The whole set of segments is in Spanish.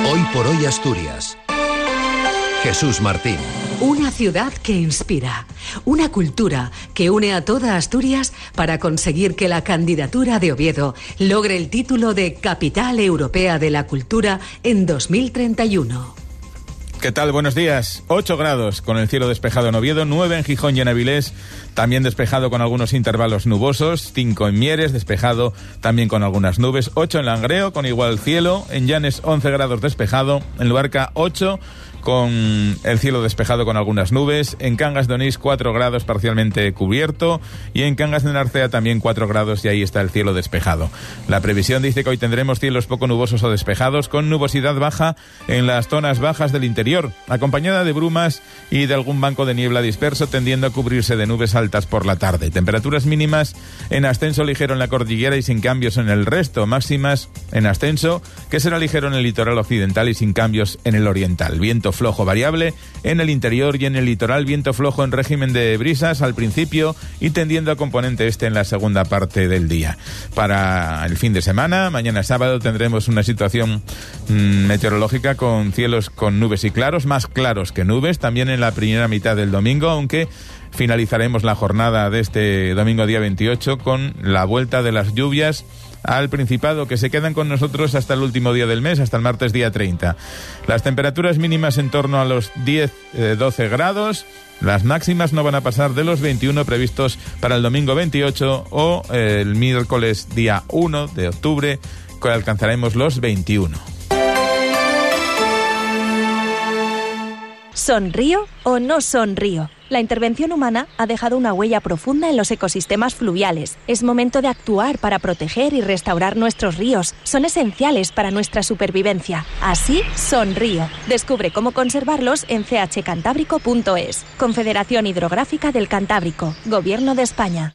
Hoy por hoy Asturias. Jesús Martín. Una ciudad que inspira, una cultura que une a toda Asturias para conseguir que la candidatura de Oviedo logre el título de Capital Europea de la Cultura en 2031. ¿Qué tal? Buenos días. 8 grados con el cielo despejado en Oviedo, 9 en Gijón y en Avilés, también despejado con algunos intervalos nubosos, 5 en Mieres, despejado también con algunas nubes, 8 en Langreo con igual cielo, en Llanes 11 grados despejado, en Luarca 8 con el cielo despejado con algunas nubes, en Cangas de Onís 4 grados parcialmente cubierto y en Cangas de Narcea también 4 grados y ahí está el cielo despejado. La previsión dice que hoy tendremos cielos poco nubosos o despejados con nubosidad baja en las zonas bajas del interior, acompañada de brumas y de algún banco de niebla disperso tendiendo a cubrirse de nubes altas por la tarde. Temperaturas mínimas en ascenso ligero en la cordillera y sin cambios en el resto, máximas en ascenso que será ligero en el litoral occidental y sin cambios en el oriental. Viento flojo variable en el interior y en el litoral, viento flojo en régimen de brisas al principio y tendiendo a componente este en la segunda parte del día. Para el fin de semana, mañana sábado, tendremos una situación meteorológica con cielos con nubes y claros, más claros que nubes, también en la primera mitad del domingo, aunque finalizaremos la jornada de este domingo día 28 con la vuelta de las lluvias al Principado, que se quedan con nosotros hasta el último día del mes, hasta el martes día 30. Las temperaturas mínimas en torno a los 10-12 grados, las máximas no van a pasar de los 21 previstos para el domingo 28 o el miércoles día 1 de octubre, que alcanzaremos los 21. ¿Sonrío o no sonrío? La intervención humana ha dejado una huella profunda en los ecosistemas fluviales. Es momento de actuar para proteger y restaurar nuestros ríos. Son esenciales para nuestra supervivencia. Así, sonrío. Descubre cómo conservarlos en chcantábrico.es. Confederación Hidrográfica del Cantábrico. Gobierno de España.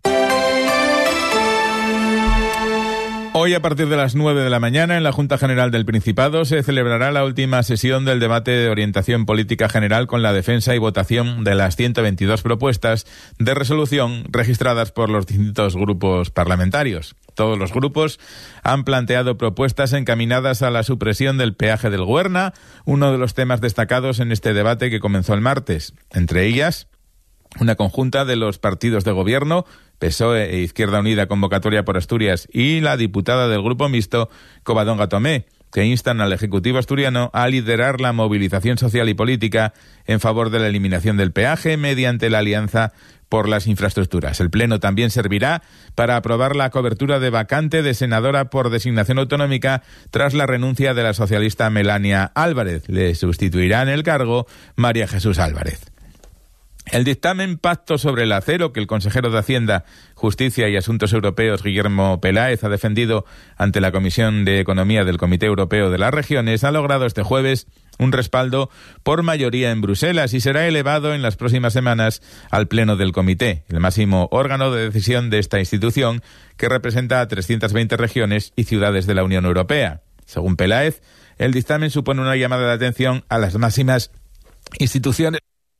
Hoy, a partir de las 9 de la mañana, en la Junta General del Principado, se celebrará la última sesión del debate de orientación política general con la defensa y votación de las 122 propuestas de resolución registradas por los distintos grupos parlamentarios. Todos los grupos han planteado propuestas encaminadas a la supresión del peaje del Güerna, uno de los temas destacados en este debate que comenzó el martes. Entre ellas, una conjunta de los partidos de gobierno, PSOE e Izquierda Unida Convocatoria por Asturias y la diputada del Grupo Mixto, Covadonga Tomé, que instan al Ejecutivo asturiano a liderar la movilización social y política en favor de la eliminación del peaje mediante la Alianza por las Infraestructuras. El Pleno también servirá para aprobar la cobertura de vacante de senadora por designación autonómica tras la renuncia de la socialista Melania Álvarez. Le sustituirá en el cargo María Jesús Álvarez. El dictamen Pacto sobre el Acero, que el consejero de Hacienda, Justicia y Asuntos Europeos, Guillermo Peláez, ha defendido ante la Comisión de Economía del Comité Europeo de las Regiones, ha logrado este jueves un respaldo por mayoría en Bruselas y será elevado en las próximas semanas al Pleno del Comité, el máximo órgano de decisión de esta institución, que representa a 320 regiones y ciudades de la Unión Europea. Según Peláez, el dictamen supone una llamada de atención a las máximas instituciones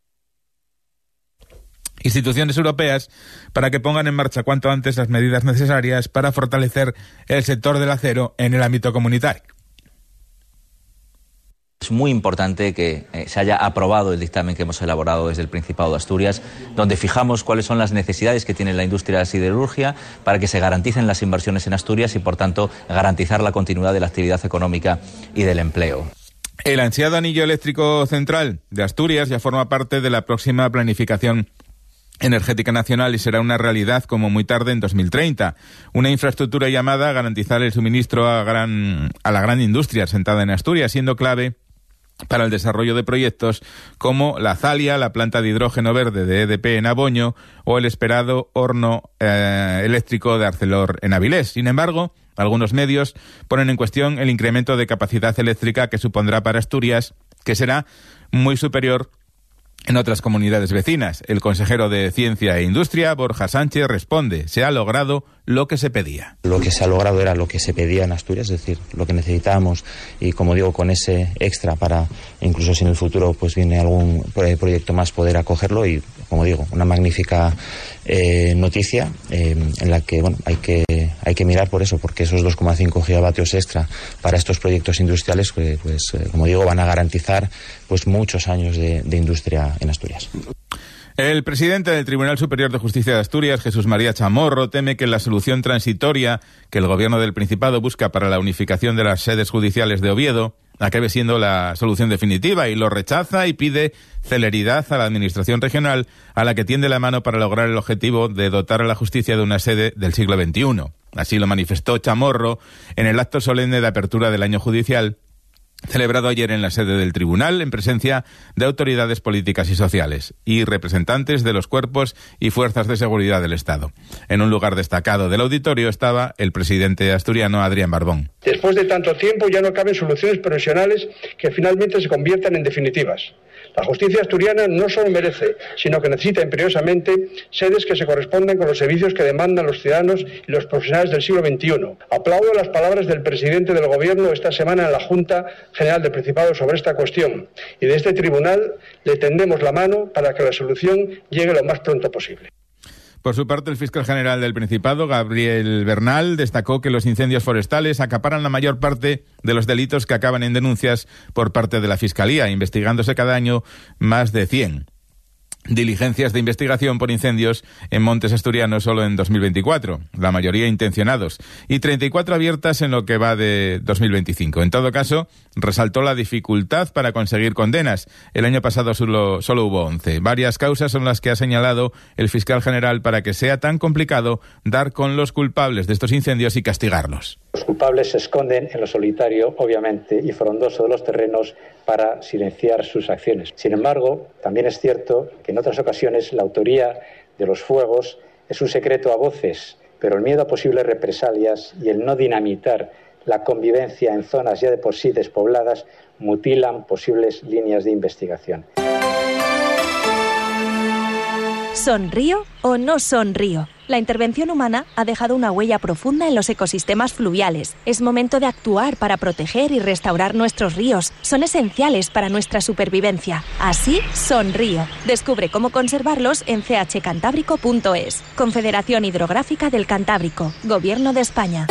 europeas para que pongan en marcha cuanto antes las medidas necesarias para fortalecer el sector del acero en el ámbito comunitario. Es muy importante que se haya aprobado el dictamen que hemos elaborado desde el Principado de Asturias, donde fijamos cuáles son las necesidades que tiene la industria de la siderurgia para que se garanticen las inversiones en Asturias y, por tanto, garantizar la continuidad de la actividad económica y del empleo. El ansiado anillo eléctrico central de Asturias ya forma parte de la próxima planificación energética nacional y será una realidad como muy tarde en 2030. Una infraestructura llamada a garantizar el suministro a la gran industria asentada en Asturias, siendo clave para el desarrollo de proyectos como la Zalia, la planta de hidrógeno verde de EDP en Aboño o el esperado horno eléctrico de Arcelor en Avilés. Sin embargo, algunos medios ponen en cuestión el incremento de capacidad eléctrica que supondrá para Asturias, que será muy superior en otras comunidades vecinas. El consejero de Ciencia e Industria, Borja Sánchez, responde: se ha logrado lo que se pedía. Lo que se ha logrado era lo que se pedía en Asturias, es decir, lo que necesitábamos, y como digo, con ese extra para, incluso si en el futuro pues viene algún proyecto más, poder acogerlo, y como digo, una magnífica noticia en la que hay que mirar por eso, porque esos 2,5 gigavatios extra para estos proyectos industriales, como digo, van a garantizar muchos años de industria en Asturias. El presidente del Tribunal Superior de Justicia de Asturias, Jesús María Chamorro, teme que la solución transitoria que el Gobierno del Principado busca para la unificación de las sedes judiciales de Oviedo acabe siendo la solución definitiva, y lo rechaza y pide celeridad a la Administración regional, a la que tiende la mano para lograr el objetivo de dotar a la justicia de una sede del siglo XXI. Así lo manifestó Chamorro en el acto solemne de apertura del año judicial, celebrado ayer en la sede del tribunal, en presencia de autoridades políticas y sociales y representantes de los cuerpos y fuerzas de seguridad del Estado. En un lugar destacado del auditorio estaba el presidente asturiano Adrián Barbón. Después de tanto tiempo ya no caben soluciones provisionales que finalmente se conviertan en definitivas. La justicia asturiana no solo merece, sino que necesita imperiosamente sedes que se correspondan con los servicios que demandan los ciudadanos y los profesionales del siglo XXI. Aplaudo las palabras del presidente del Gobierno esta semana en la Junta General del Principado sobre esta cuestión, y de este tribunal le tendemos la mano para que la solución llegue lo más pronto posible. Por su parte, el fiscal general del Principado, Gabriel Bernal, destacó que los incendios forestales acaparan la mayor parte de los delitos que acaban en denuncias por parte de la Fiscalía, investigándose cada año más de 100 diligencias de investigación por incendios en montes asturianos solo en 2024, la mayoría intencionados, y 34 abiertas en lo que va de 2025. En todo caso, resaltó la dificultad para conseguir condenas. El año pasado solo hubo 11. Varias causas son las que ha señalado el fiscal general para que sea tan complicado dar con los culpables de estos incendios y castigarlos. Los culpables se esconden en lo solitario, obviamente, y frondoso de los terrenos para silenciar sus acciones. Sin embargo, también es cierto que en otras ocasiones la autoría de los fuegos es un secreto a voces, pero el miedo a posibles represalias y el no dinamitar la convivencia en zonas ya de por sí despobladas mutilan posibles líneas de investigación. ¿Sonrío o no sonrío? La intervención humana ha dejado una huella profunda en los ecosistemas fluviales. Es momento de actuar para proteger y restaurar nuestros ríos. Son esenciales para nuestra supervivencia. Así, sonrío. Descubre cómo conservarlos en chcantábrico.es. Confederación Hidrográfica del Cantábrico. Gobierno de España.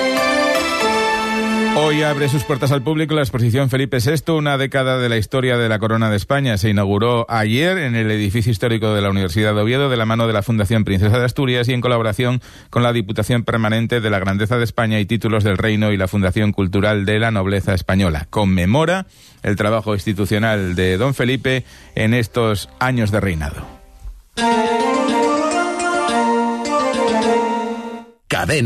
Hoy abre sus puertas al público la exposición Felipe VI, una década de la historia de la corona de España. Se inauguró ayer en el edificio histórico de la Universidad de Oviedo de la mano de la Fundación Princesa de Asturias y en colaboración con la Diputación Permanente de la Grandeza de España y Títulos del Reino y la Fundación Cultural de la Nobleza Española. Conmemora el trabajo institucional de don Felipe en estos años de reinado.